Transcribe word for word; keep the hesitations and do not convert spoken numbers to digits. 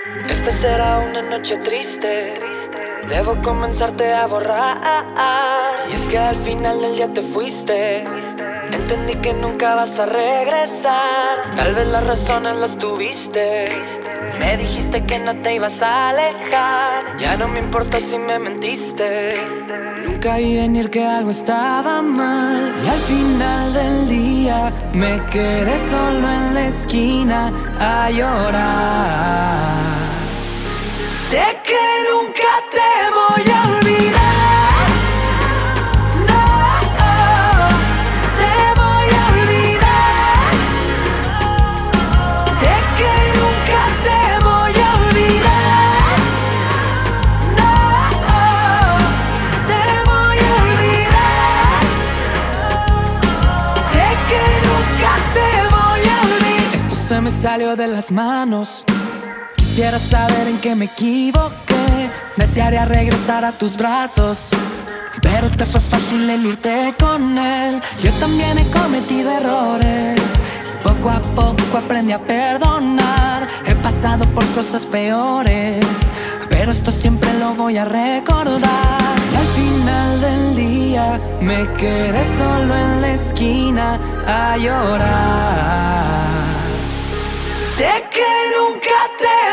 Esta será una noche triste, debo comenzarte a borrar. Y es que al final del día te fuiste, entendí que nunca vas a regresar. Tal vez las razones las tuviste, me dijiste que no te ibas a alejar. Ya no me importa si me mentiste, nunca vi venir que algo estaba mal. Y al final del día me quedé solo en la esquina a llorar. Sé que nunca te voy a olvidar. No, te voy a olvidar. Sé que nunca te voy a olvidar. No, te voy a olvidar. Sé que nunca te voy a olvidar. Esto se me salió de las manos. Quisiera saber en qué me equivoqué. Desearía regresar a tus brazos, pero te fue fácil el irte con él. Yo también he cometido errores y poco a poco aprendí a perdonar. He pasado por cosas peores, pero esto siempre lo voy a recordar. Y al final del día me quedé solo en la esquina a llorar. Sé que nunca te